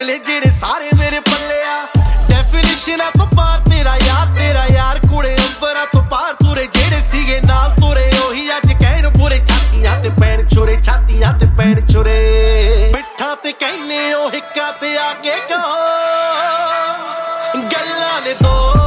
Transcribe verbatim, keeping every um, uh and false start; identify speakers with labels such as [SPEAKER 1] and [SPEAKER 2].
[SPEAKER 1] ਜਿਹੜੇ ਸਾਰੇ ਮੇਰੇ ਪੱਲੇ ਆ ਡੈਫੀਨੇਸ਼ਨਾਂ ਤੋਂ ਪਾਰ ਤੇਰਾ ਯਾਰ ਤੇਰਾ ਯਾਰ ਕੁੜੇ ਅੰਬਰਾਂ ਤੋਂ ਪਾਰ ਤੁਰੇ ਜਿਹੜੇ ਸੀਗੇ ਨਾਲ ਤੁਰੇ ਉਹੀ ਅੱਜ ਕਹਿਣ ਬੁਰੇ ਛਾਤੀਆਂ ਤੇ ਪੈਣ ਛੁਰੇ ਛਾਤੀਆਂ ਤੇ ਪੈਣ ਛੁਰੇ ਪਿੱਠਾਂ ਤੇ ਕਹਿੰਨੇ ਉਹ ਹਿੱਕਾਂ ਤੇ ਆ ਕੇ ਕਹੋ ਗੱਲਾਂ ਨੇ ਦੋ